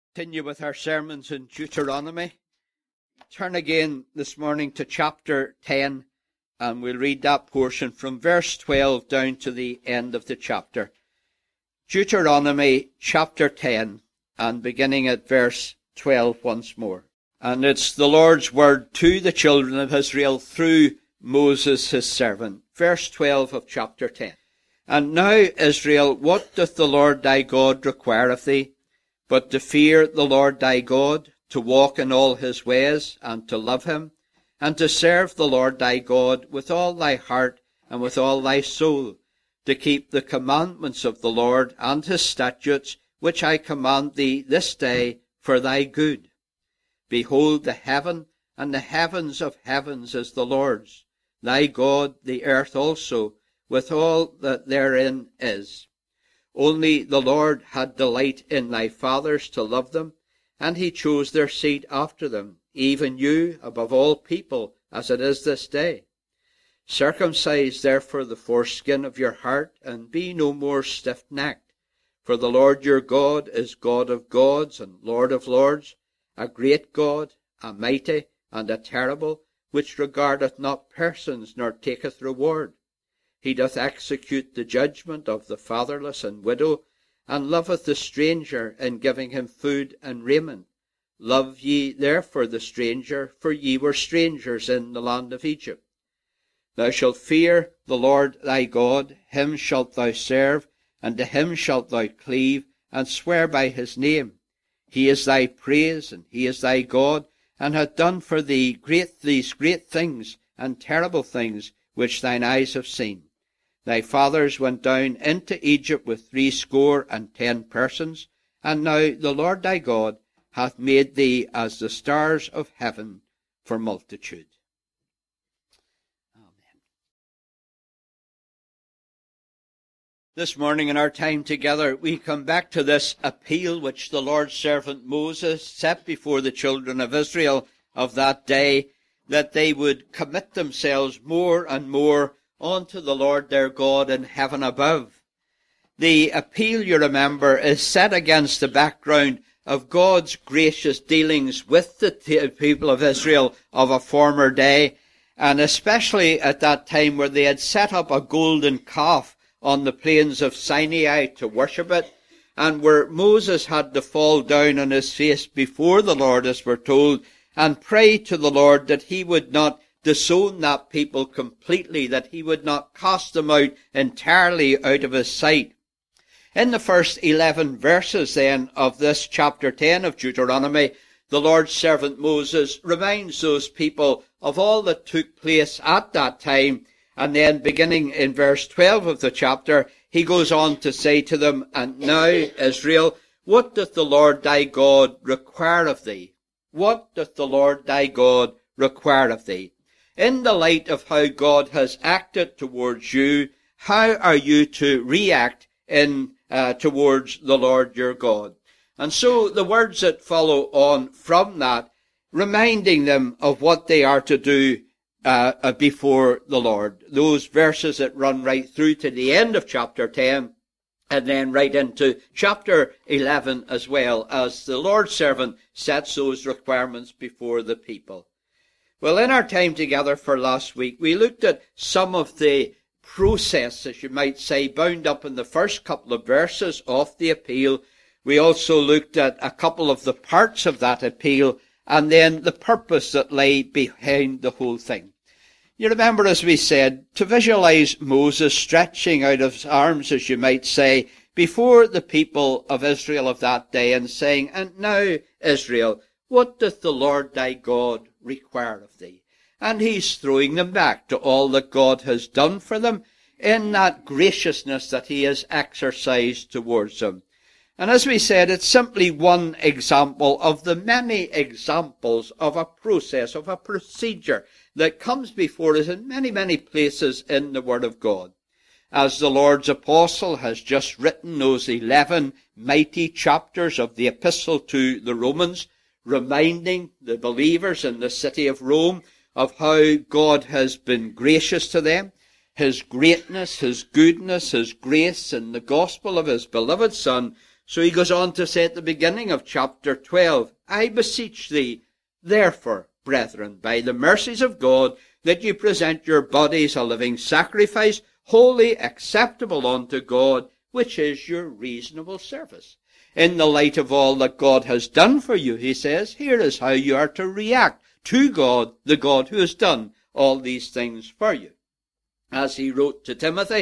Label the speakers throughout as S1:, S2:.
S1: Continue with our sermons in Deuteronomy. Turn again this morning to chapter 10, and we'll read that portion from verse 12 down to the end of the chapter. Deuteronomy chapter 10, and beginning at verse 12 once more. And it's the Lord's word to the children of Israel through Moses his servant. Verse 12 of chapter 10. And now, Israel, what doth the Lord thy God require of thee? But to fear the Lord thy God, to walk in all his ways, and to love him, and to serve the Lord thy God with all thy heart and with all thy soul, to keep the commandments of the Lord and his statutes, which I command thee this day for thy good. Behold, the heaven and the heavens of heavens is the Lord's, thy God, the earth also, with all that therein is. Only the Lord had delight in thy fathers to love them, and he chose their seed after them, even you above all people, as it is this day. Circumcise therefore the foreskin of your heart, and be no more stiff-necked. For the Lord your God is God of gods and Lord of lords, a great God, a mighty and a terrible, which regardeth not persons nor taketh reward. He doth execute the judgment of the fatherless and widow, and loveth the stranger in giving him food and raiment. Love ye therefore the stranger, for ye were strangers in the land of Egypt. Thou shalt fear the Lord thy God, him shalt thou serve, and to him shalt thou cleave, and swear by his name. He is thy praise, and he is thy God, and hath done for thee these great things and terrible things, which thine eyes have seen. Thy fathers went down into Egypt with 70 persons, and now the Lord thy God hath made thee as the stars of heaven for multitude. Amen. This morning in our time together, we come back to this appeal which the Lord's servant Moses set before the children of Israel of that day, that they would commit themselves more and more unto the Lord their God in heaven above. The appeal, you remember, is set against the background of God's gracious dealings with the people of Israel of a former day, and especially at that time where they had set up a golden calf on the plains of Sinai to worship it, and where Moses had to fall down on his face before the Lord, as we're told, and pray to the Lord that he would not disown that people completely, that he would not cast them out entirely out of his sight. In the first 11 verses then of this chapter 10 of Deuteronomy, the Lord's servant Moses reminds those people of all that took place at that time, and then beginning in verse 12 of the chapter, he goes on to say to them, And now, Israel, what doth the Lord thy God require of thee? What doth the Lord thy God require of thee? In the light of how God has acted towards you, how are you to react towards the Lord your God? And so the words that follow on from that, reminding them of what they are to do before the Lord. Those verses that run right through to the end of chapter 10, and then right into chapter 11 as well, as the Lord's servant sets those requirements before the people. Well, in our time together for last week, we looked at some of the process, as you might say, bound up in the first couple of verses of the appeal. We also looked at a couple of the parts of that appeal, and then the purpose that lay behind the whole thing. You remember, as we said, to visualize Moses stretching out his arms, as you might say, before the people of Israel of that day and saying, And now, Israel, what doth the Lord thy God require of thee? And he's throwing them back to all that God has done for them in that graciousness that he has exercised towards them. And as we said, it's simply one example of the many examples of a process, of a procedure that comes before us in many, many places in the Word of God. As the Lord's apostle has just written those 11 mighty chapters of the epistle to the Romans, reminding the believers in the city of Rome of how God has been gracious to them, his greatness, his goodness, his grace in the gospel of his beloved Son. So he goes on to say at the beginning of chapter 12, I beseech thee, therefore, brethren, by the mercies of God, that you present your bodies a living sacrifice, wholly acceptable unto God, which is your reasonable service. In the light of all that God has done for you, he says, here is how you are to react to God, the God who has done all these things for you. As he wrote to Timothy,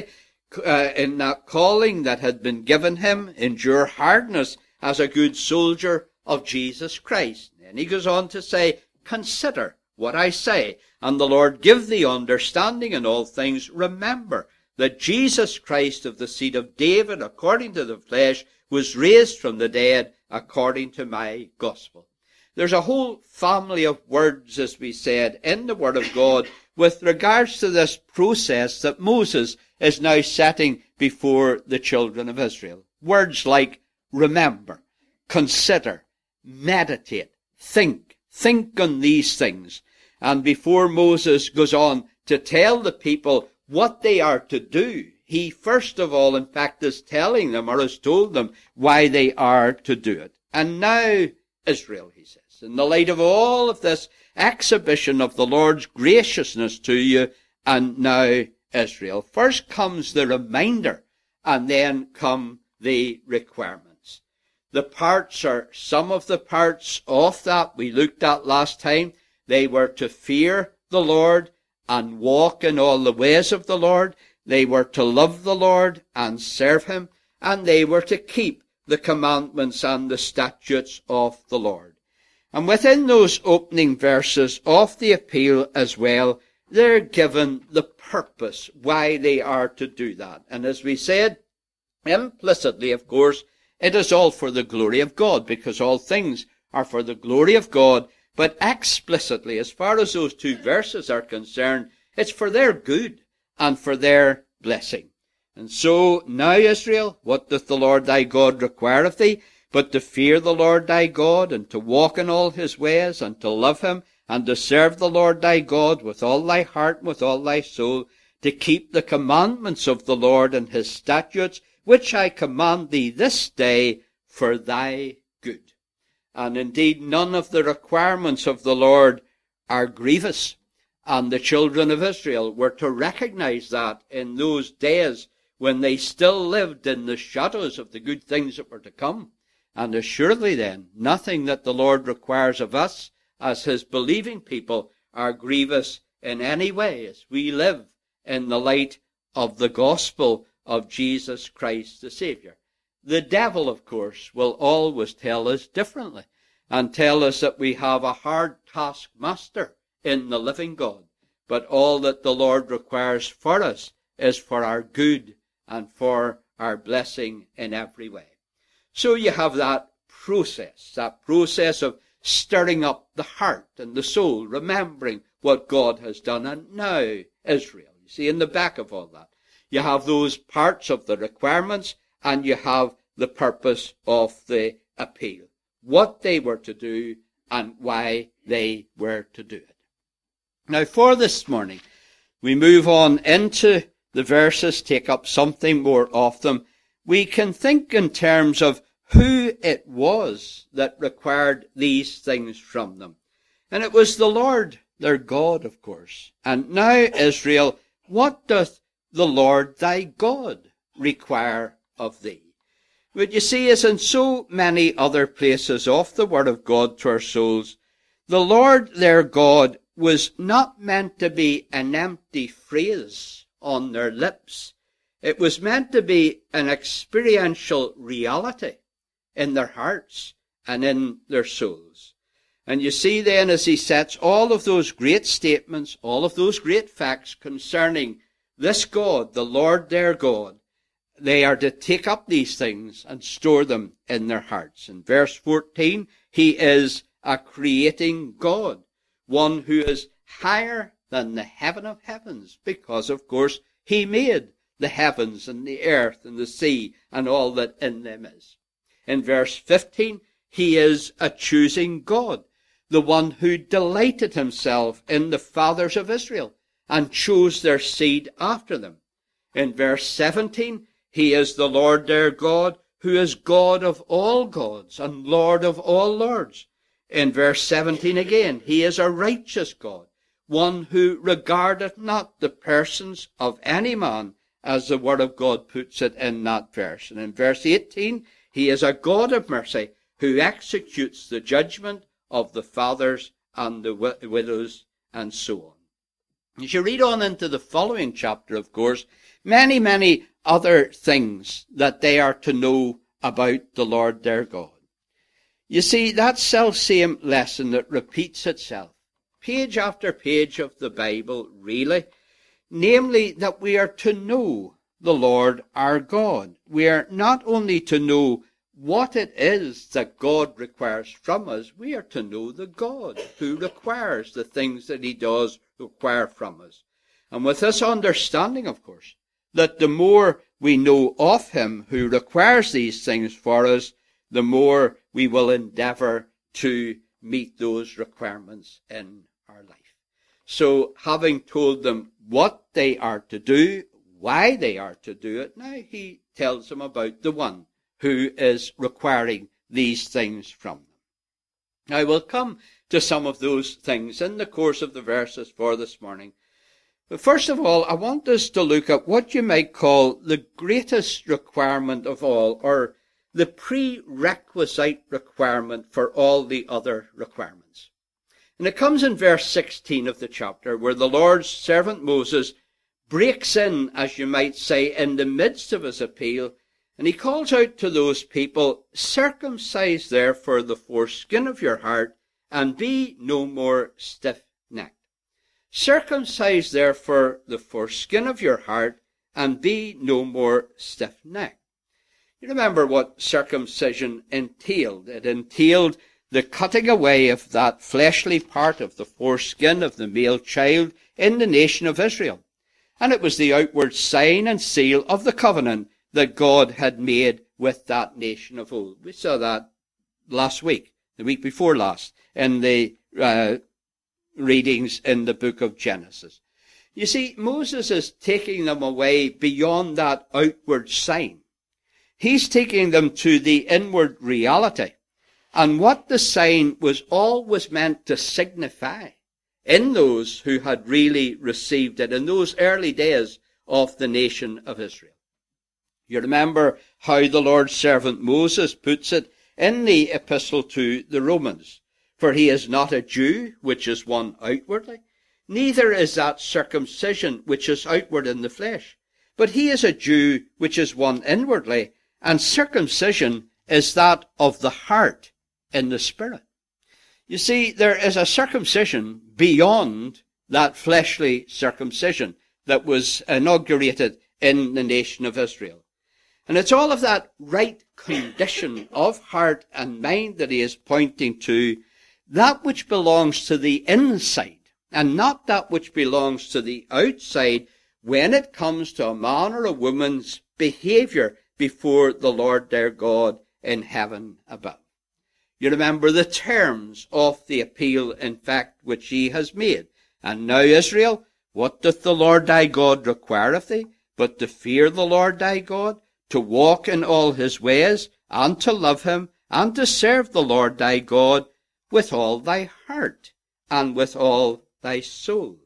S1: in that calling that had been given him, endure hardness as a good soldier of Jesus Christ. And he goes on to say, consider what I say, and the Lord give thee understanding in all things. Remember that Jesus Christ of the seed of David, according to the flesh, was raised from the dead according to my gospel. There's a whole family of words, as we said, in the Word of God with regards to this process that Moses is now setting before the children of Israel. Words like remember, consider, meditate, think on these things. And before Moses goes on to tell the people what they are to do, he first of all, in fact, is telling them, or has told them, why they are to do it. And now, Israel, he says, in the light of all of this exhibition of the Lord's graciousness to you, and now, Israel, first comes the reminder, and then come the requirements. The parts are some of the parts of that we looked at last time. They were to fear the Lord and walk in all the ways of the Lord. They were to love the Lord and serve him, and they were to keep the commandments and the statutes of the Lord. And within those opening verses of the appeal as well, they're given the purpose why they are to do that. And as we said, implicitly, of course, it is all for the glory of God, because all things are for the glory of God. But explicitly, as far as those two verses are concerned, it's for their good and for their blessing. And so, now Israel, what doth the Lord thy God require of thee? But to fear the Lord thy God, and to walk in all his ways, and to love him, and to serve the Lord thy God with all thy heart and with all thy soul, to keep the commandments of the Lord and his statutes, which I command thee this day for thy good. And indeed, none of the requirements of the Lord are grievous. And the children of Israel were to recognize that in those days when they still lived in the shadows of the good things that were to come. And assuredly then, nothing that the Lord requires of us as his believing people are grievous in any way as we live in the light of the gospel of Jesus Christ the Savior. The devil, of course, will always tell us differently and tell us that we have a hard taskmaster in the living God. But all that the Lord requires for us is for our good and for our blessing in every way. So you have that process of stirring up the heart and the soul, remembering what God has done. And now, Israel, you see, in the back of all that, you have those parts of the requirements, and you have the purpose of the appeal, what they were to do and why they were to do it. Now, for this morning, we move on into the verses, take up something more of them. We can think in terms of who it was that required these things from them. And it was the Lord, their God, of course. And now, Israel, what doth the Lord thy God require of thee? But you see, as in so many other places of the Word of God to our souls, the Lord their God was not meant to be an empty phrase on their lips. It was meant to be an experiential reality in their hearts and in their souls. And you see then, as he sets all of those great statements, all of those great facts concerning this God, the Lord their God, they are to take up these things and store them in their hearts. In verse 14, he is a creating God, one who is higher than the heaven of heavens, because, of course, he made the heavens and the earth and the sea and all that in them is. In verse 15, he is a choosing God, the one who delighted himself in the fathers of Israel and chose their seed after them. In verse 17, he is the Lord their God who is God of all gods and Lord of all lords. In verse 17 again, he is a righteous God, one who regardeth not the persons of any man, as the word of God puts it in that verse. And in verse 18, he is a God of mercy, who executes the judgment of the fathers and the widows, and so on. As you read on into the following chapter, of course, many, many other things that they are to know about the Lord their God. You see, that self-same lesson that repeats itself, page after page of the Bible, really, namely that we are to know the Lord our God. We are not only to know what it is that God requires from us, we are to know the God who requires the things that he does require from us. And with this understanding, of course, that the more we know of him who requires these things for us, the more we will endeavour to meet those requirements in our life. So, having told them what they are to do, why they are to do it, now he tells them about the one who is requiring these things from them. I will come to some of those things in the course of the verses for this morning. But first of all, I want us to look at what you might call the greatest requirement of all, or the prerequisite requirement for all the other requirements. And it comes in verse 16 of the chapter, where the Lord's servant Moses breaks in, as you might say, in the midst of his appeal, and he calls out to those people, "Circumcise therefore the foreskin of your heart, and be no more stiff-necked." Circumcise therefore the foreskin of your heart, and be no more stiff-necked. You remember what circumcision entailed. It entailed the cutting away of that fleshly part of the foreskin of the male child in the nation of Israel. And it was the outward sign and seal of the covenant that God had made with that nation of old. We saw that last week, the week before last, in the readings in the book of Genesis. You see, Moses is taking them away beyond that outward sign. He's taking them to the inward reality, and what the sign was always meant to signify in those who had really received it in those early days of the nation of Israel. You remember how the Lord's servant Moses puts it in the epistle to the Romans. For he is not a Jew, which is one outwardly, neither is that circumcision which is outward in the flesh, but he is a Jew which is one inwardly, and circumcision is that of the heart in the spirit. You see, there is a circumcision beyond that fleshly circumcision that was inaugurated in the nation of Israel. And it's all of that right condition of heart and mind that he is pointing to, that which belongs to the inside, and not that which belongs to the outside when it comes to a man or a woman's behavior before the Lord their God in heaven above. You remember the terms of the appeal, in fact, which he has made. "And now, Israel, what doth the Lord thy God require of thee, but to fear the Lord thy God, to walk in all his ways, and to love him, and to serve the Lord thy God with all thy heart, and with all thy soul."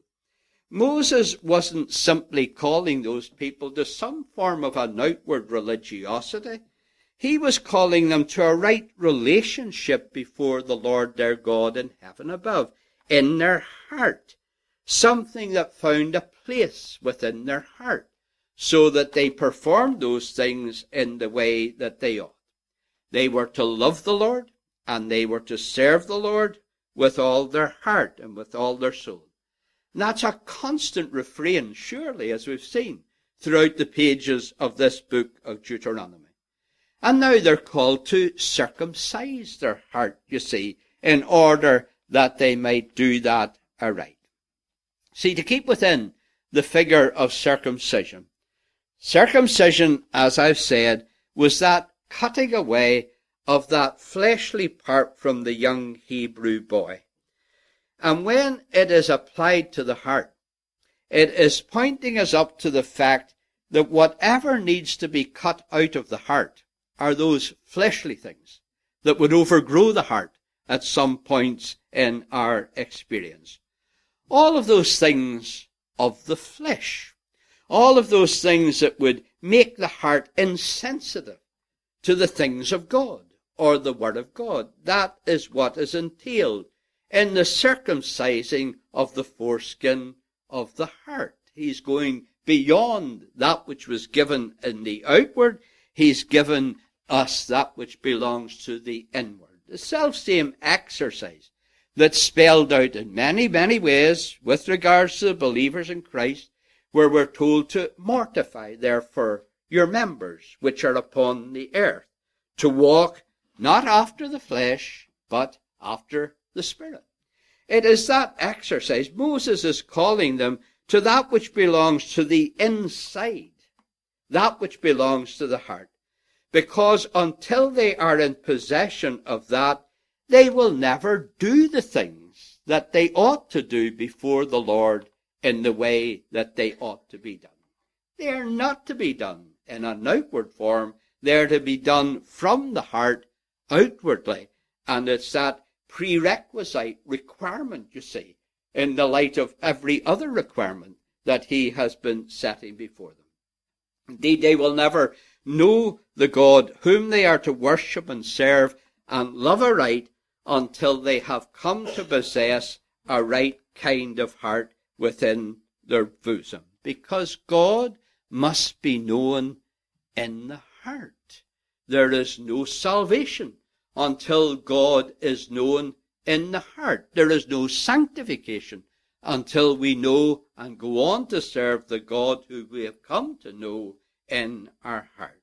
S1: Moses wasn't simply calling those people to some form of an outward religiosity. He was calling them to a right relationship before the Lord their God in heaven above, in their heart, something that found a place within their heart, so that they performed those things in the way that they ought. They were to love the Lord, and they were to serve the Lord with all their heart and with all their soul. And that's a constant refrain, surely, as we've seen, throughout the pages of this book of Deuteronomy. And now they're called to circumcise their heart, you see, in order that they might do that aright. See, to keep within the figure of circumcision, circumcision, as I've said, was that cutting away of that fleshly part from the young Hebrew boy. And when it is applied to the heart, it is pointing us up to the fact that whatever needs to be cut out of the heart are those fleshly things that would overgrow the heart at some points in our experience. All of those things of the flesh. All of those things that would make the heart insensitive to the things of God or the Word of God. That is what is entailed in the circumcising of the foreskin of the heart. He's going beyond that which was given in the outward. He's given us that which belongs to the inward. The self-same exercise that's spelled out in many, many ways with regards to the believers in Christ, where we're told to mortify, therefore, your members which are upon the earth, to walk not after the flesh, but after the Spirit. It is that exercise. Moses is calling them to that which belongs to the inside, that which belongs to the heart. Because until they are in possession of that, they will never do the things that they ought to do before the Lord in the way that they ought to be done. They are not to be done in an outward form. They are to be done from the heart outwardly. And it's that prerequisite requirement, you see, in the light of every other requirement that he has been setting before them. Indeed, they will never know the God whom they are to worship and serve and love aright until they have come to possess a right kind of heart within their bosom. Because God must be known in the heart. There is no salvation until God is known in the heart. There is no sanctification until we know and go on to serve the God who we have come to know in our heart.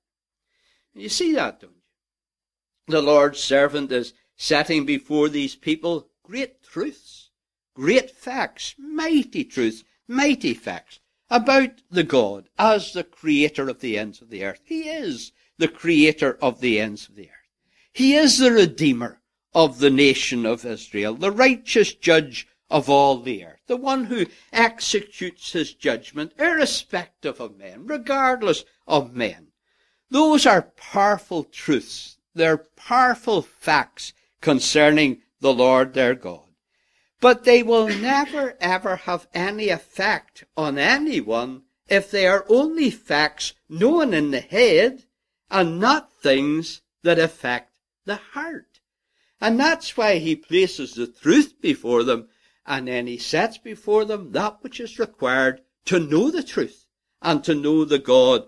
S1: You see that, don't you? The Lord's servant is setting before these people great truths, great facts, mighty truths, mighty facts about the God as the creator of the ends of the earth. He is the creator of the ends of the earth. He is the Redeemer of the nation of Israel, the righteous judge of all the earth, the one who executes his judgment irrespective of men, regardless of men. Those are powerful truths. They're powerful facts concerning the Lord their God. But they will never ever have any effect on anyone if they are only facts known in the head and not things that affect the heart. And that's why he places the truth before them, and then he sets before them that which is required to know the truth and to know the God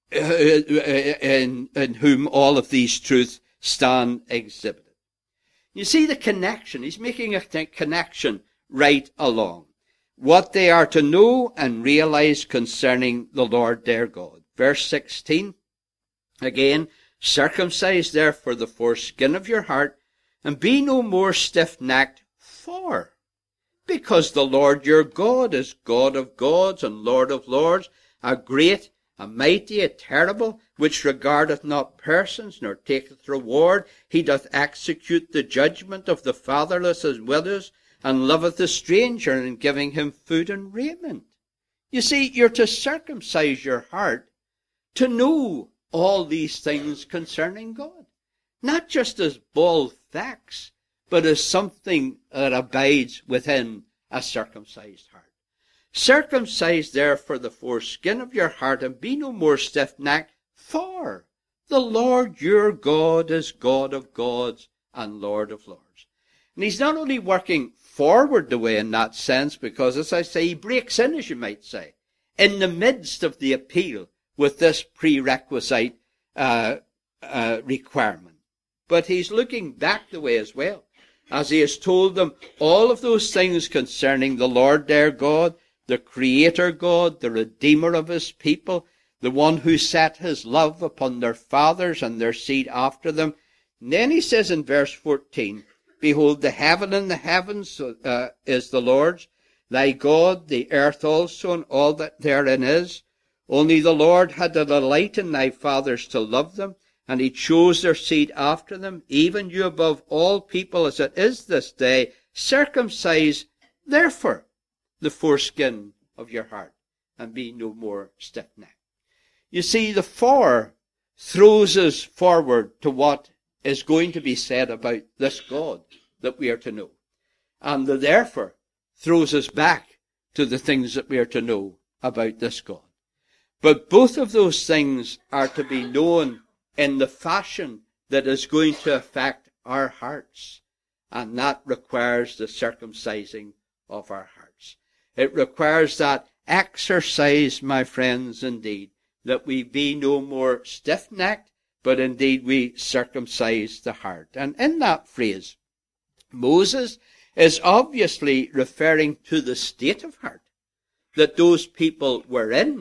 S1: in whom all of these truths stand exhibited. You see the connection. He's making a connection right along. What they are to know and realize concerning the Lord their God. Verse 16, again, circumcise therefore the foreskin of your heart, and be no more stiff-necked, because the Lord your God is God of gods and Lord of lords, a great, a mighty, a terrible, which regardeth not persons, nor taketh reward. He doth execute the judgment of the fatherless and widows, and loveth the stranger, in giving him food and raiment. You see, you're to circumcise your heart to know all these things concerning God. Not just as bald facts, but as something that abides within a circumcised heart. Circumcise therefore the foreskin of your heart, and be no more stiff-necked, for the Lord your God is God of gods and Lord of lords. And he's not only working forward the way in that sense, because, as I say, he breaks in, as you might say, in the midst of the appeal with this prerequisite requirement. But he's looking back the way as well, as he has told them all of those things concerning the Lord their God, the Creator God, the Redeemer of his people, the one who set his love upon their fathers and their seed after them. And then he says in verse 14, behold, the heaven and the heavens is the Lord's, thy God, the earth also, and all that therein is. Only the Lord had a delight in thy fathers to love them, and he chose their seed after them, even you above all people as it is this day. Circumcise, therefore, the foreskin of your heart, and be no more stiff-necked. You see, the for throws us forward to what is going to be said about this God that we are to know. And that therefore throws us back to the things that we are to know about this God. But both of those things are to be known in the fashion that is going to affect our hearts. And that requires the circumcising of our hearts. It requires that exercise, my friends, indeed, that we be no more stiff-necked, but indeed we circumcise the heart. And in that phrase, Moses is obviously referring to the state of heart that those people were in,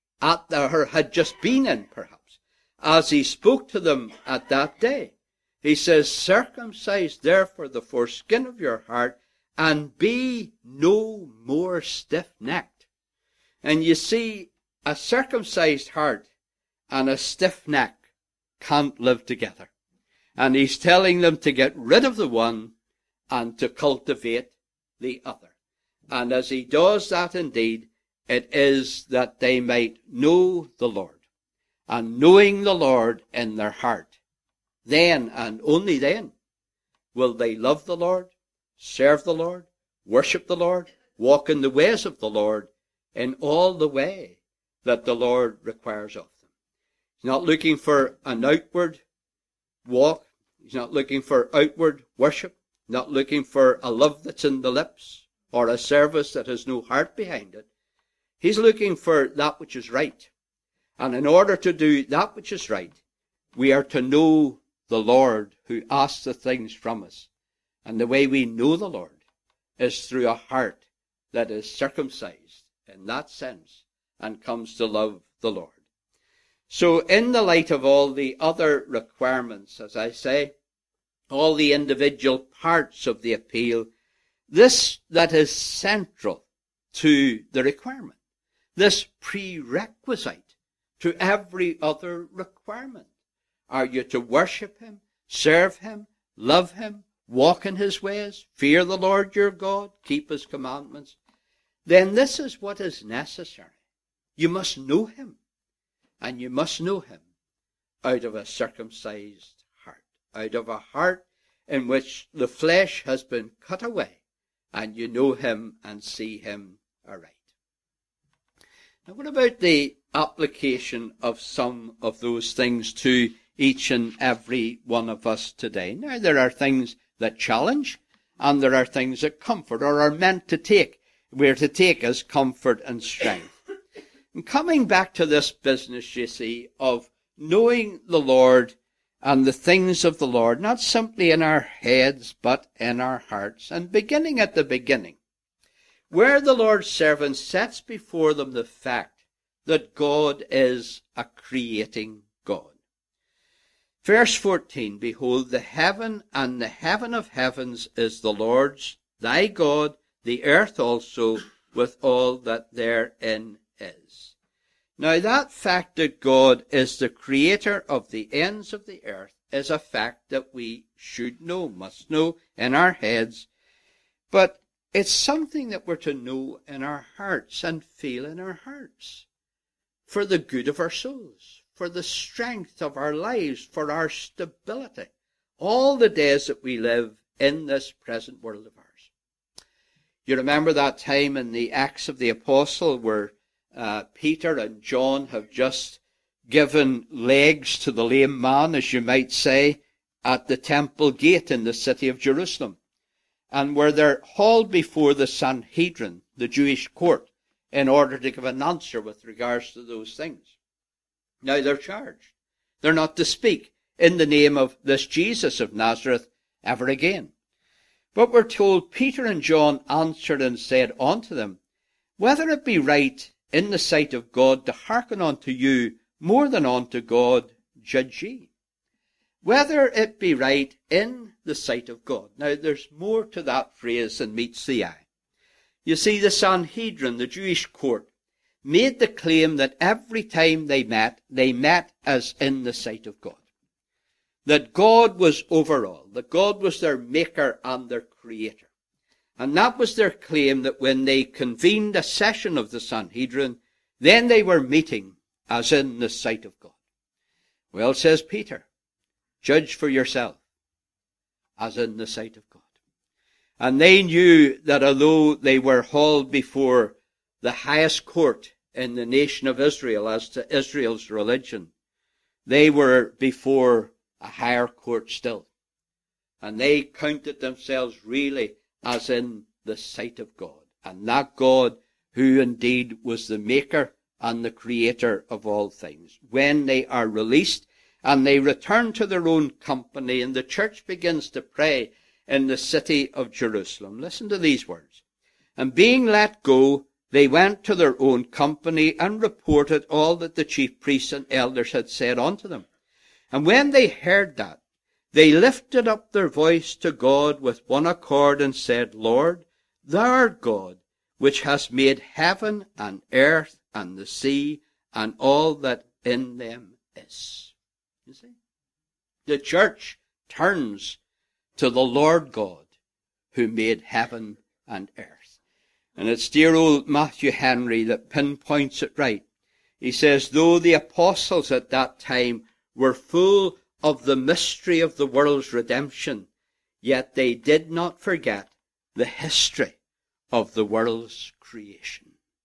S1: or had just been in, perhaps, as he spoke to them at that day. He says, circumcise therefore the foreskin of your heart, and be no more stiff-necked. And you see, a circumcised heart and a stiff neck can't live together. And he's telling them to get rid of the one and to cultivate the other. And as he does that indeed, it is that they might know the Lord. And knowing the Lord in their heart, then and only then will they love the Lord, serve the Lord, worship the Lord, walk in the ways of the Lord in all the way that the Lord requires of them. He's not looking for an outward walk. He's not looking for outward worship. Not looking for a love that's in the lips or a service that has no heart behind it. He's looking for that which is right. And in order to do that which is right, we are to know the Lord who asks the things from us. And the way we know the Lord is through a heart that is circumcised in that sense and comes to love the Lord. So in the light of all the other requirements, as I say, all the individual parts of the appeal, this that is central to the requirement, this prerequisite to every other requirement. Are you to worship him, serve him, love him, walk in his ways, fear the Lord your God, keep his commandments? Then this is what is necessary. You must know him, and you must know him out of a circumcised heart, out of a heart in which the flesh has been cut away, and you know him and see him aright. Now, what about the application of some of those things to each and every one of us today? Now, there are things that challenge, and there are things that comfort, or are meant to take. We're to take as comfort and strength. And coming back to this business, you see, of knowing the Lord and the things of the Lord, not simply in our heads, but in our hearts, and beginning at the beginning, where the Lord's servant sets before them the fact that God is a creating God. Verse 14, behold, the heaven and the heaven of heavens is the Lord's, thy God, the earth also, with all that therein is. Now, that fact that God is the creator of the ends of the earth is a fact that we should know, must know in our heads. But it's something that we're to know in our hearts and feel in our hearts for the good of our souls, for the strength of our lives, for our stability, all the days that we live in this present world of ours. You remember that time in the Acts of the Apostle where Peter and John have just given legs to the lame man, as you might say, at the temple gate in the city of Jerusalem, and where they're hauled before the Sanhedrin, the Jewish court, in order to give an answer with regards to those things. Now they're charged. They're not to speak in the name of this Jesus of Nazareth ever again. But we're told Peter and John answered and said unto them, whether it be right in the sight of God to hearken unto you more than unto God, judge ye. Whether it be right in the sight of God. Now there's more to that phrase than meets the eye. You see, the Sanhedrin, the Jewish court, made the claim that every time they met as in the sight of God. That God was over all, that God was their maker and their creator. And that was their claim, that when they convened a session of the Sanhedrin, then they were meeting as in the sight of God. Well, says Peter, judge for yourself, as in the sight of God. And they knew that although they were hauled before the highest court in the nation of Israel as to Israel's religion, they were before a higher court still. And they counted themselves really as in the sight of God. And that God who indeed was the maker and the creator of all things. When they are released and they return to their own company and the church begins to pray in the city of Jerusalem. Listen to these words. And being let go, they went to their own company and reported all that the chief priests and elders had said unto them. And when they heard that, they lifted up their voice to God with one accord and said, Lord, thou art God, which hast made heaven and earth and the sea and all that in them is. You see? The church turns to the Lord God who made heaven and earth. And it's dear old Matthew Henry that pinpoints it right. He says, though the apostles at that time were full of the mystery of the world's redemption, yet they did not forget the history of the world's creation.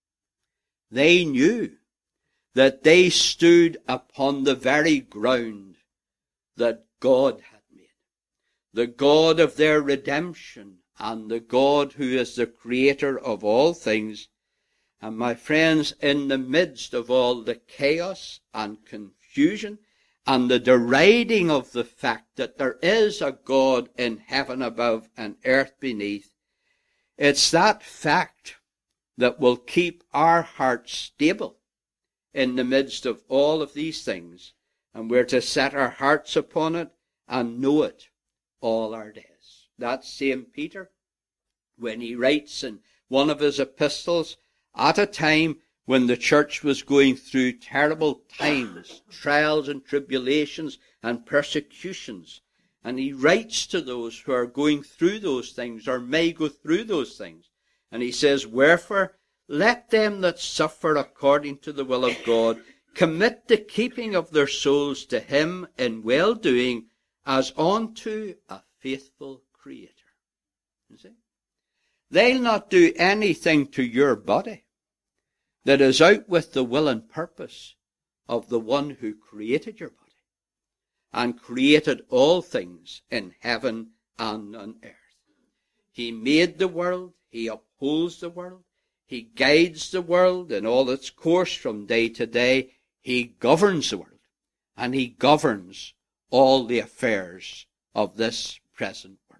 S1: They knew that they stood upon the very ground that God had made. The God of their redemption and the God who is the creator of all things. And my friends, in the midst of all the chaos and confusion and the deriding of the fact that there is a God in heaven above and earth beneath, it's that fact that will keep our hearts stable in the midst of all of these things. And we're to set our hearts upon it and know it all our days. That's St. Peter, when he writes in one of his epistles, at a time when the church was going through terrible times, trials and tribulations and persecutions. And he writes to those who are going through those things or may go through those things. And he says, wherefore, let them that suffer according to the will of God commit the keeping of their souls to him in well-doing as unto a faithful Creator. You see? They'll not do anything to your body that is out with the will and purpose of the one who created your body and created all things in heaven and on earth. He made the world. He upholds the world. He guides the world in all its course from day to day. He governs the world, and he governs all the affairs of this present world.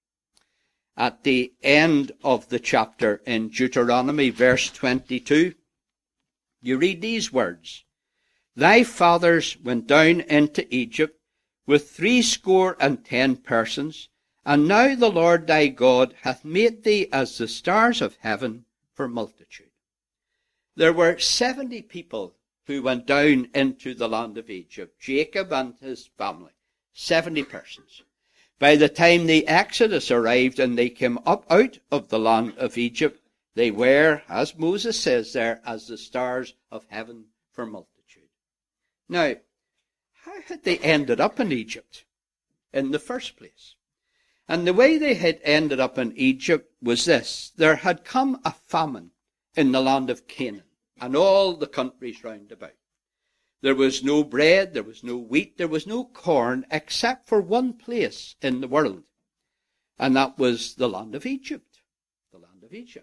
S1: At the end of the chapter in Deuteronomy, verse 22, you read these words, Thy fathers went down into Egypt with 70 persons, and now the Lord thy God hath made thee as the stars of heaven for multitude. There were 70 people who went down into the land of Egypt, Jacob and his family, 70 persons. By the time the Exodus arrived and they came up out of the land of Egypt, they were, as Moses says there, as the stars of heaven for multitude. Now, how had they ended up in Egypt in the first place? And the way they had ended up in Egypt was this. There had come a famine in the land of Canaan and all the countries round about. There was no bread, there was no wheat, there was no corn, except for one place in the world. And that was the land of Egypt. The land of Egypt.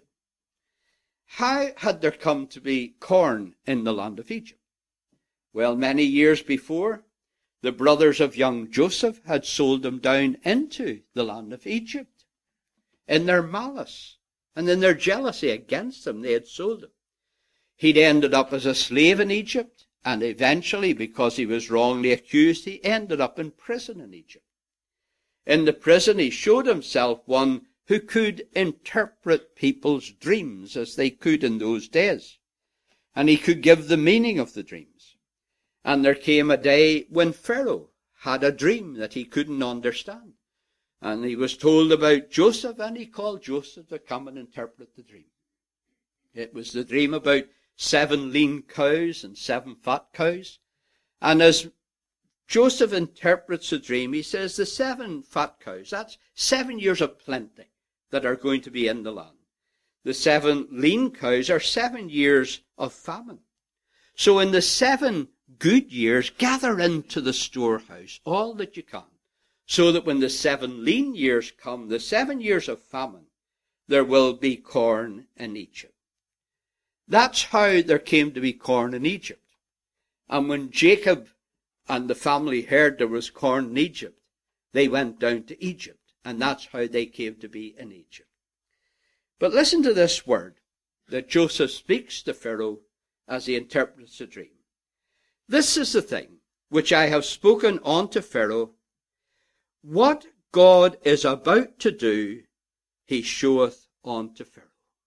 S1: How had there come to be corn in the land of Egypt? Well, many years before, the brothers of young Joseph had sold him down into the land of Egypt. In their malice and in their jealousy against him, they had sold him. He'd ended up as a slave in Egypt, and eventually, because he was wrongly accused, he ended up in prison in Egypt. In the prison, he showed himself one who could interpret people's dreams as they could in those days. And he could give the meaning of the dreams. And there came a day when Pharaoh had a dream that he couldn't understand. And he was told about Joseph, and he called Joseph to come and interpret the dream. It was the dream about 7 lean cows and 7 fat cows. And as Joseph interprets the dream. He says the 7 fat cows, that's 7 years of plenty that are going to be in the land. The 7 lean cows are 7 years of famine. So in the 7 good years, gather into the storehouse all that you can, so that when the 7 lean years come, the 7 years of famine, there will be corn in Egypt. That's how there came to be corn in Egypt. And when Jacob and the family heard there was corn in Egypt, they went down to Egypt. And that's how they came to be in Egypt. But listen to this word that Joseph speaks to Pharaoh as he interprets the dream. This is the thing which I have spoken unto Pharaoh. What God is about to do, he showeth unto Pharaoh.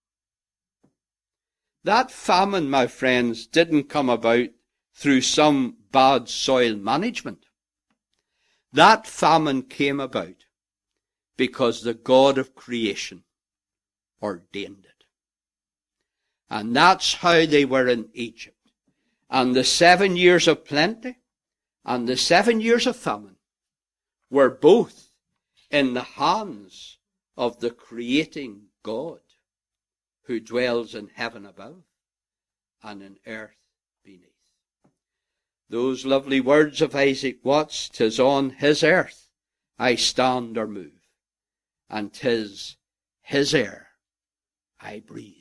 S1: That famine, my friends, didn't come about through some bad soil management. That famine came about because the God of creation ordained it. And that's how they were in Egypt. And the 7 years of plenty and the 7 years of famine were both in the hands of the creating God who dwells in heaven above and in earth beneath. Those lovely words of Isaac Watts, "'Tis on his earth I stand or move, and 'tis his air I breathe."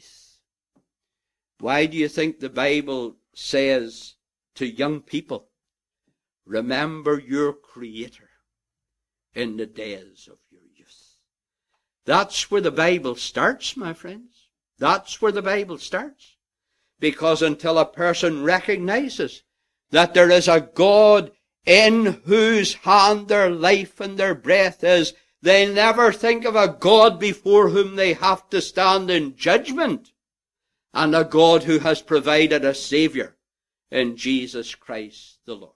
S1: Why do you think the Bible says to young people, remember your Creator in the days of your youth? That's where the Bible starts, my friends. That's where the Bible starts. Because until a person recognizes that there is a God in whose hand their life and their breath is, they never think of a God before whom they have to stand in judgment, and a God who has provided a Savior in Jesus Christ the Lord.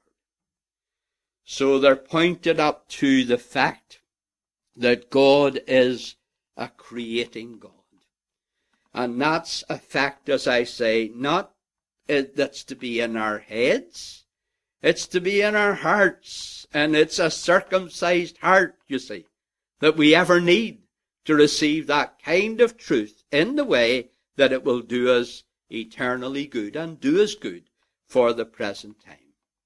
S1: So they're pointed up to the fact that God is a creating God. And that's a fact, as I say, not that's to be in our heads. It's to be in our hearts. And it's a circumcised heart, you see, that we ever need to receive that kind of truth in the way that it will do us eternally good and do us good for the present time.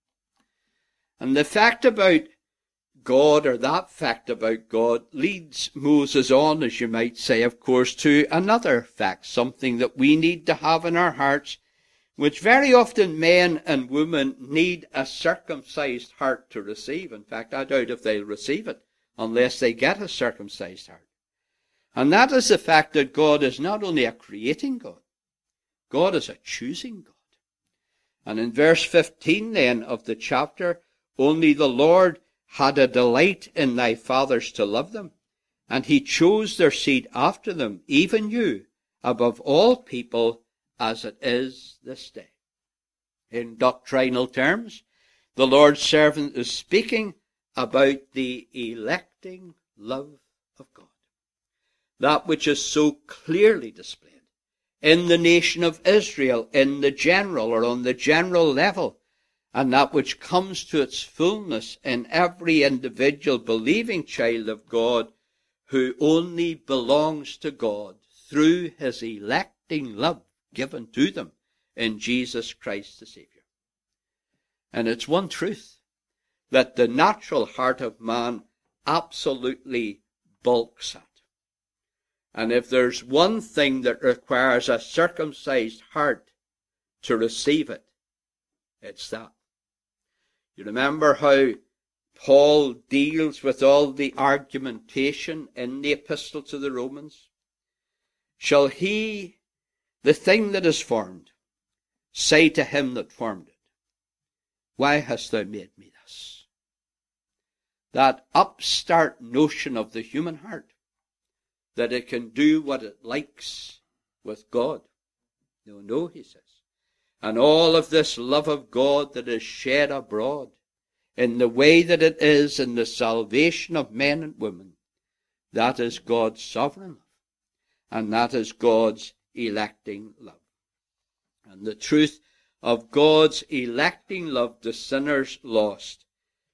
S1: And the fact about God, or that fact about God, leads Moses on, as you might say, of course, to another fact, something that we need to have in our hearts, which very often men and women need a circumcised heart to receive. In fact, I doubt if they'll receive it unless they get a circumcised heart. And that is the fact that God is not only a creating God, God is a choosing God. And in verse 15 then of the chapter, only the Lord had a delight in thy fathers to love them, and he chose their seed after them, even you, above all people, as it is this day. In doctrinal terms, the Lord's servant is speaking about the electing love of God. That which is so clearly displayed in the nation of Israel, in the general or on the general level, and that which comes to its fullness in every individual believing child of God who only belongs to God through his electing love given to them in Jesus Christ the Savior. And it's one truth that the natural heart of man absolutely balks at. And if there's one thing that requires a circumcised heart to receive it, it's that. You remember how Paul deals with all the argumentation in the epistle to the Romans? Shall he, the thing that is formed, say to him that formed it, why hast thou made me thus? That upstart notion of the human heart, that it can do what it likes with God. No, he says. And all of this love of God that is shed abroad in the way that it is in the salvation of men and women, that is God's sovereign love. And that is God's electing love. And the truth of God's electing love to sinners lost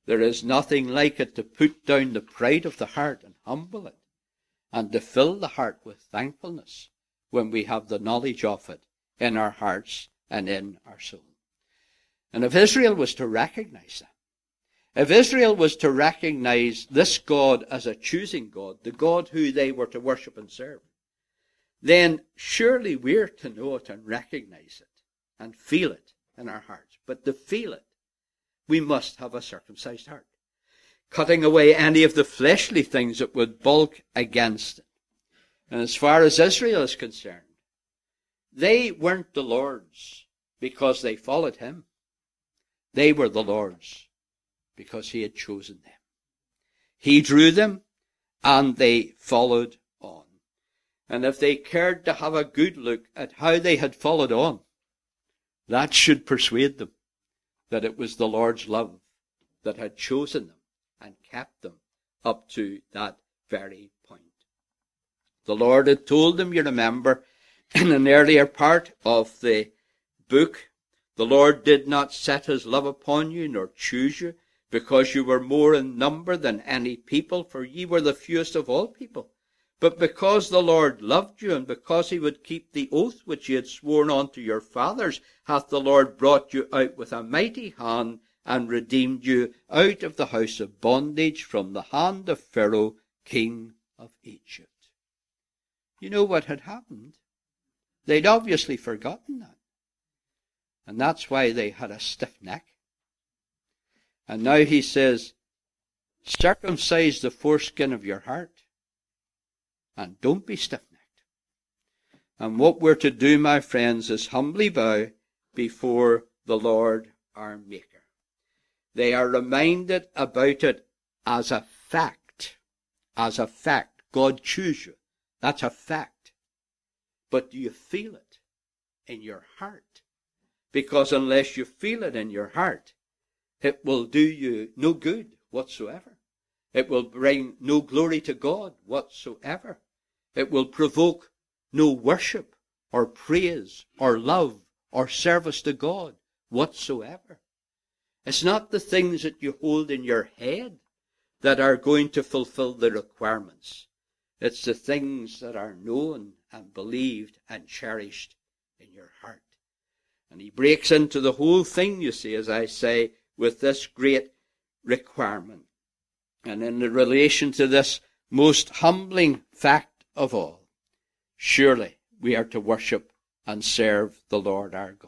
S1: There is nothing like it to put down the pride of the heart and humble it, and to fill the heart with thankfulness when we have the knowledge of it in our hearts and in our soul. And if Israel was to recognize that, if Israel was to recognize this God as a choosing God, the God who they were to worship and serve, then surely we're to know it and recognize it and feel it in our hearts. But to feel it, we must have a circumcised heart, cutting away any of the fleshly things that would bulk against it. And as far as Israel is concerned, they weren't the Lord's because they followed him. They were the Lord's because he had chosen them. He drew them and they followed on. And if they cared to have a good look at how they had followed on, that should persuade them that it was the Lord's love that had chosen them and kept them up to that very point. The Lord had told them, you remember, in an earlier part of the book, the Lord did not set his love upon you, nor choose you, because you were more in number than any people, for ye were the fewest of all people. But because the Lord loved you, and because he would keep the oath which he had sworn unto your fathers, hath the Lord brought you out with a mighty hand, and redeemed you out of the house of bondage from the hand of Pharaoh, king of Egypt. You know what had happened? They'd obviously forgotten that. And that's why they had a stiff neck. And now he says, circumcise the foreskin of your heart. And don't be stiff-necked. And what we're to do, my friends, is humbly bow before the Lord our Maker. They are reminded about it as a fact. As a fact. God chose you. That's a fact. But do you feel it in your heart? Because unless you feel it in your heart, it will do you no good whatsoever. It will bring no glory to God whatsoever. It will provoke no worship or praise or love or service to God whatsoever. It's not the things that you hold in your head that are going to fulfill the requirements. It's the things that are known and believed and cherished in your heart. And he breaks into the whole thing, you see, as I say, with this great requirement. And in relation to this most humbling fact of all, surely we are to worship and serve the Lord our God.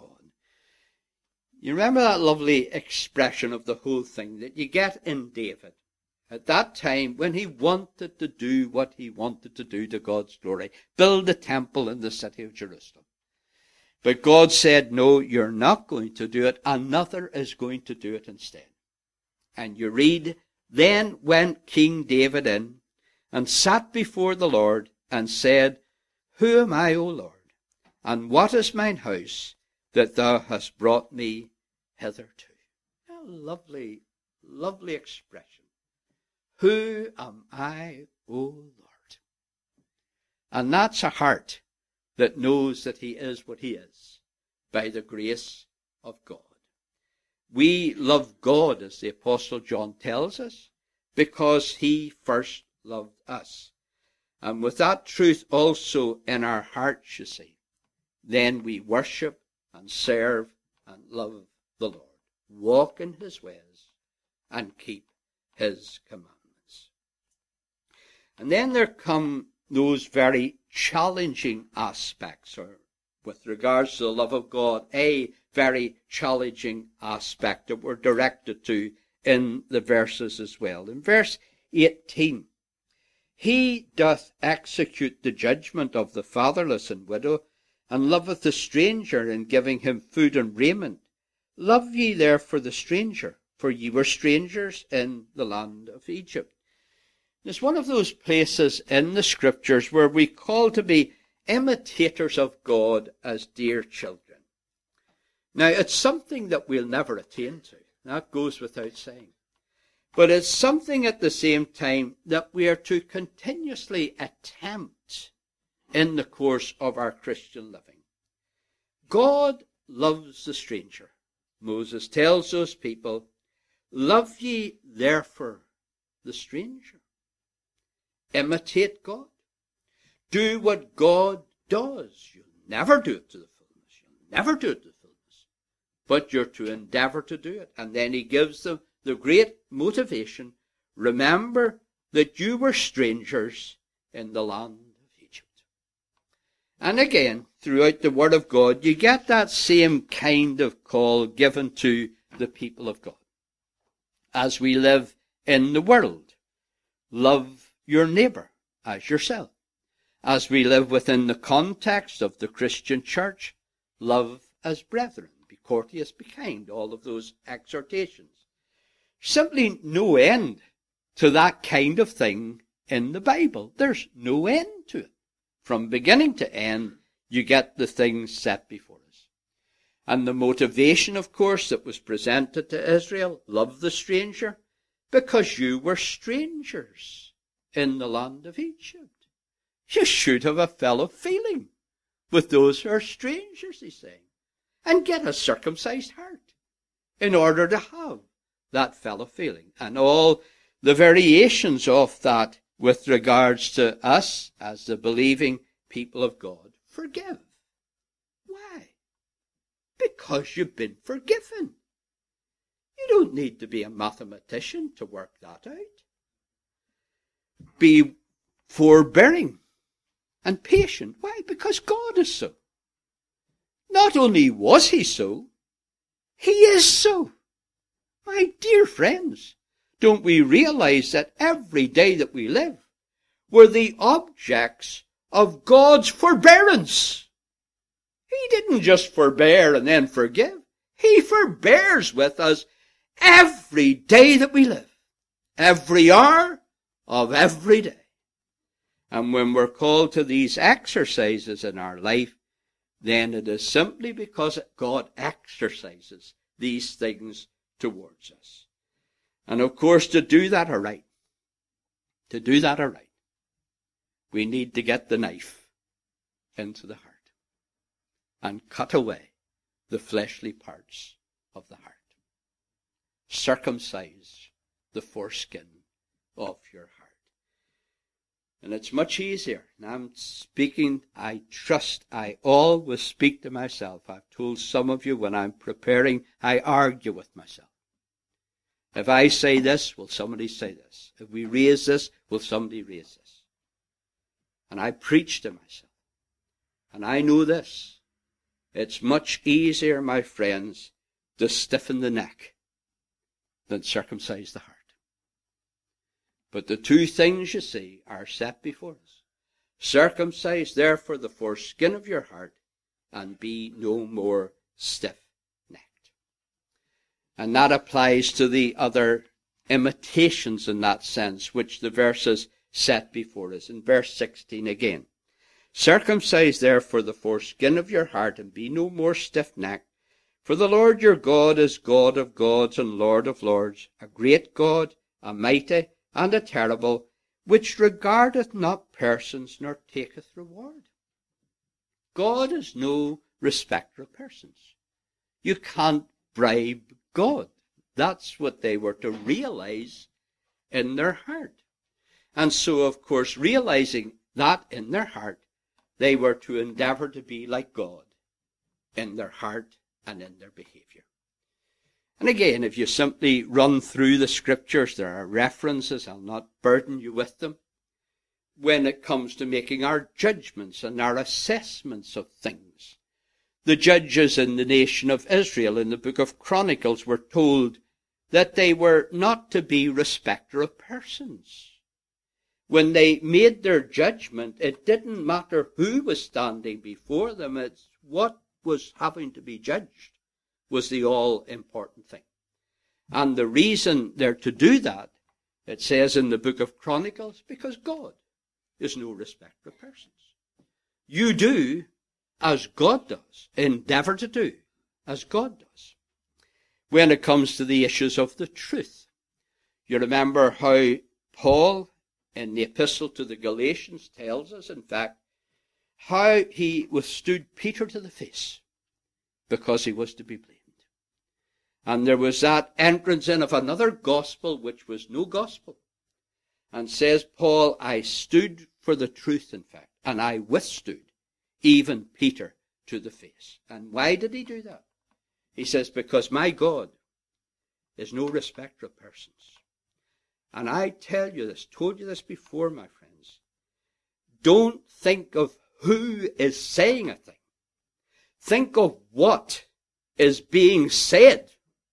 S1: You remember that lovely expression of the whole thing that you get in David at that time when he wanted to do what he wanted to do to God's glory, build a temple in the city of Jerusalem. But God said, no, you're not going to do it. Another is going to do it instead. And you read, then went King David in and sat before the Lord and said, who am I, O Lord? And what is mine house that thou hast brought me hitherto? A lovely, lovely expression. Who am I, O Lord? And that's a heart that knows that he is what he is by the grace of God. We love God, as the Apostle John tells us, because he first loved us. And with that truth also in our hearts, you see, then we worship and serve and love the Lord. Walk in his ways and keep his commandments. And then there come those very challenging aspects, or with regards to the love of God, a very challenging aspect that we're directed to in the verses as well. In verse 18, he doth execute the judgment of the fatherless and widow, and loveth the stranger in giving him food and raiment. Love ye therefore the stranger, for ye were strangers in the land of Egypt. It's one of those places in the Scriptures where we call to be imitators of God as dear children. Now, it's something that we'll never attain to. That goes without saying. But it's something at the same time that we are to continuously attempt in the course of our Christian living. God loves the stranger. Moses tells those people, Love ye therefore the stranger. Imitate God. Do what God does. You'll never do it to the fullness. You'll never do it to the fullness. But you're to endeavor to do it. And then he gives them the great motivation. Remember that you were strangers in the land of Egypt. And again, throughout the Word of God, you get that same kind of call given to the people of God. As we live in the world, love your neighbor as yourself. As we live within the context of the Christian church, love as brethren. Be courteous, be kind. All of those exhortations. Simply no end to that kind of thing in the Bible. There's no end to it. From beginning to end, you get the things set before us. And the motivation, of course, that was presented to Israel, love the stranger, because you were strangers in the land of Egypt. You should have a fellow feeling with those who are strangers, he's saying, and get a circumcised heart in order to have that fellow feeling. And all the variations of that with regards to us as the believing people of God. Forgive. Why? Because you've been forgiven. You don't need to be a mathematician to work that out. Be forbearing and patient. Why? Because God is so. Not only was he so, he is so. My dear friends, don't we realize that every day that we live, we're the objects of God's forbearance? He didn't just forbear and then forgive. He forbears with us every day that we live, every hour of every day. And when we're called to these exercises in our life, then it is simply because God exercises these things towards us. And of course, to do that aright, we need to get the knife into the heart and cut away the fleshly parts of the heart. Circumcise the foreskin of your heart. And it's much easier. And I'm speaking, I always speak to myself. I've told some of you when I'm preparing, I argue with myself. If I say this, will somebody say this? If we raise this, will somebody raise this? And I preach to myself. And I know this. It's much easier, my friends, to stiffen the neck than circumcise the heart. But the two things, you see, are set before us. Circumcise, therefore, the foreskin of your heart, and be no more stiff-necked. And that applies to the other imitations in that sense, which the verses set before us. In verse 16 again. Circumcise, therefore, the foreskin of your heart, and be no more stiff-necked. For the Lord your God is God of gods and Lord of lords, a great God, a mighty, and a terrible, which regardeth not persons, nor taketh reward. God is no respecter of persons. You can't bribe God. That's what they were to realize in their heart. And so, of course, realizing that in their heart, they were to endeavor to be like God in their heart and in their behavior. And again, if you simply run through the scriptures, there are references, I'll not burden you with them, when it comes to making our judgments and our assessments of things. The judges in the nation of Israel in the book of Chronicles were told that they were not to be respecter of persons. When they made their judgment, it didn't matter who was standing before them, it's what was having to be judged was the all-important thing. And the reason they're to do that, it says in the book of Chronicles, because God is no respecter of persons. You do as God does. Endeavor to do as God does. When it comes to the issues of the truth, you remember how Paul, in the epistle to the Galatians, tells us, in fact, how he withstood Peter to the face because he was to be blamed. And there was that entrance in of another gospel which was no gospel. And says Paul, I stood for the truth, in fact, and I withstood even Peter to the face. And why did he do that? He says, because my God is no respecter of persons. And I tell you this, told you this before, my friends, don't think of who is saying a thing. Think of what is being said.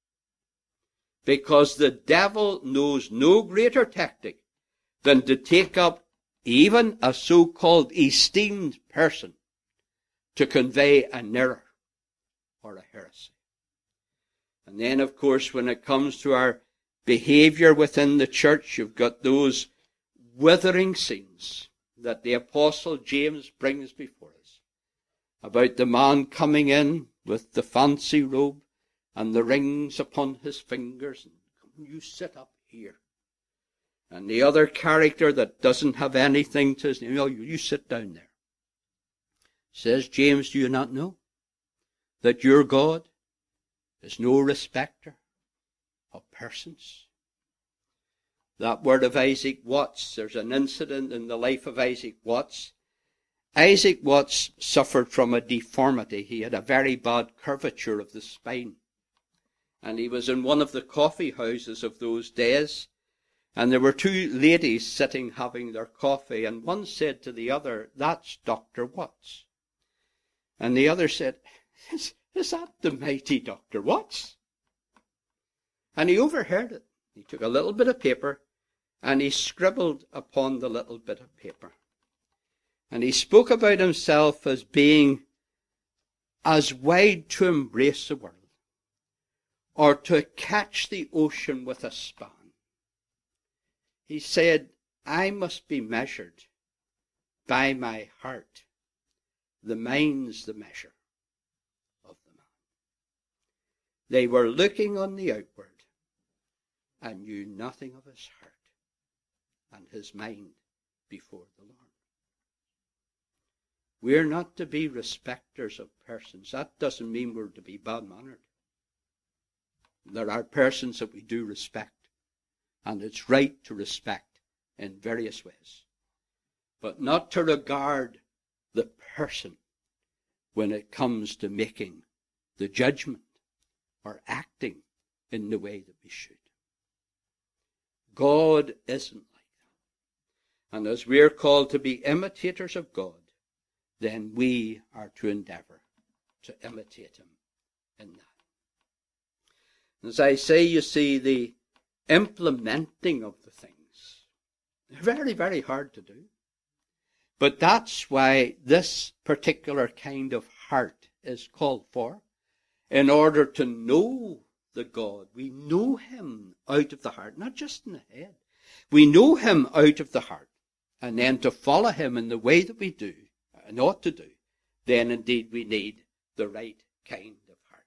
S1: Because the devil knows no greater tactic than to take up even a so-called esteemed person to convey an error or a heresy. And then, of course, when it comes to our behavior within the church, you've got those withering scenes that the Apostle James brings before us about the man coming in with the fancy robe and the rings upon his fingers, and come, you sit up here. And the other character that doesn't have anything to his name, you sit down there. Says James, do you not know that your God is no respecter of persons? That word of Isaac Watts, there's an incident in the life of Isaac Watts. Isaac Watts suffered from a deformity. He had a very bad curvature of the spine. And he was in one of the coffee houses of those days. And there were two ladies sitting having their coffee. And one said to the other, that's Dr. Watts. And the other said, is that the mighty Dr. Watts? And he overheard it. He took a little bit of paper and he scribbled upon the little bit of paper. And he spoke about himself as being as wide to embrace the world, or to catch the ocean with a span. He said, I must be measured by my heart. The mind's the measure of the man. They were looking on the outward and knew nothing of his heart and his mind before the Lord. We're not to be respecters of persons. That doesn't mean we're to be bad-mannered. There are persons that we do respect, and it's right to respect in various ways, but not to regard the person when it comes to making the judgment or acting in the way that we should. God isn't like that. And as we're called to be imitators of God, then we are to endeavor to imitate him in that. As I say, you see, the implementing of the things, very, very hard to do. But that's why this particular kind of heart is called for, in order to know the God. We know him out of the heart, not just in the head. We know him out of the heart, and then to follow him in the way that we do, and ought to do, then indeed we need the right kind of heart.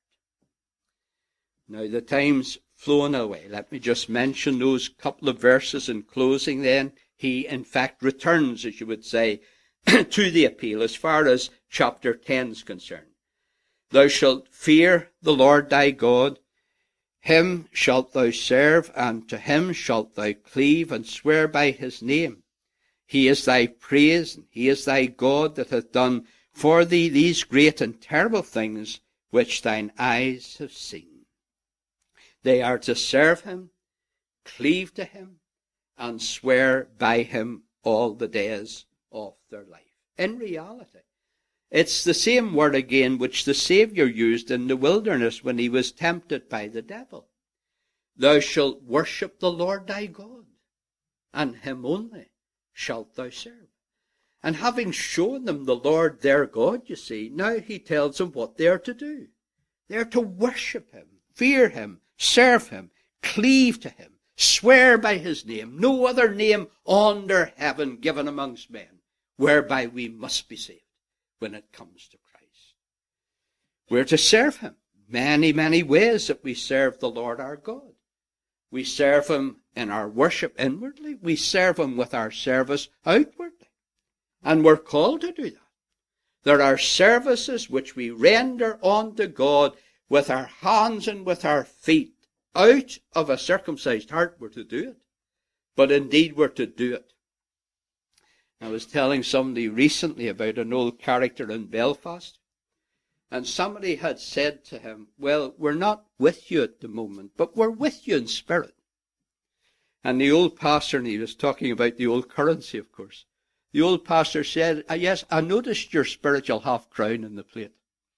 S1: Now the time's flown away. Let me just mention those couple of verses in closing then. He, in fact, returns, as you would say, to the appeal as far as chapter 10 is concerned. Thou shalt fear the Lord thy God, him shalt thou serve, and to him shalt thou cleave, and swear by his name. He is thy praise, and he is thy God that hath done for thee these great and terrible things which thine eyes have seen. They are to serve him, cleave to him, and swear by him all the days of their life. In reality, it's the same word again which the Saviour used in the wilderness when he was tempted by the devil. Thou shalt worship the Lord thy God, and him only shalt thou serve. And having shown them the Lord their God, you see, now he tells them what they are to do. They are to worship him, fear him, serve him, cleave to him, swear by his name, no other name under heaven given amongst men, whereby we must be saved when it comes to Christ. We're to serve him. Many, many ways that we serve the Lord our God. We serve him in our worship inwardly. We serve him with our service outwardly. And we're called to do that. There are services which we render unto God with our hands and with our feet, out of a circumcised heart, we're to do it. But indeed we're to do it. I was telling somebody recently about an old character in Belfast, and somebody had said to him, well, we're not with you at the moment, but we're with you in spirit. And the old pastor, and he was talking about the old currency, of course, the old pastor said, yes, I noticed your spiritual half-crown in the plate.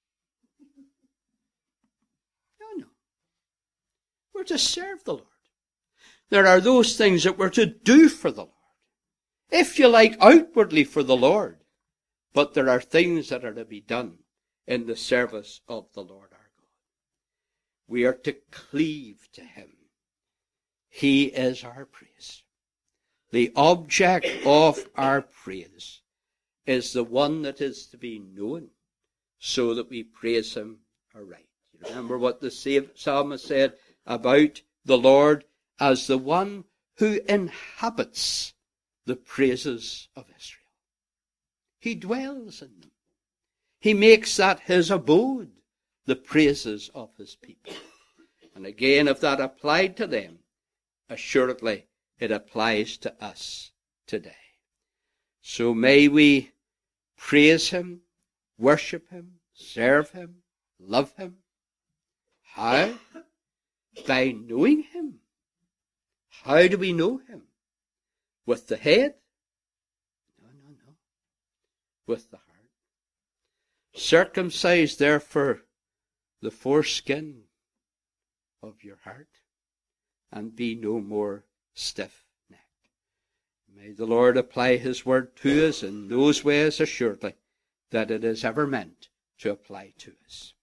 S1: No. We're to serve the Lord. There are those things that we're to do for the Lord. If you like, outwardly for the Lord. But there are things that are to be done in the service of the Lord our God. We are to cleave to him. He is our praise. The object of our praise is the one that is to be known, so that we praise him aright. You remember what the psalmist said about the Lord as the one who inhabits the praises of Israel. He dwells in them. He makes that his abode, the praises of his people. And again, if that applied to them, assuredly it applies to us today. So may we praise him, worship him, serve him, love him. How? By knowing him. How do we know him? With the head? No. With the heart. Circumcise, therefore, the foreskin of your heart, and be no more stiff-necked. May the Lord apply his word to us in those ways, assuredly, that it is ever meant to apply to us.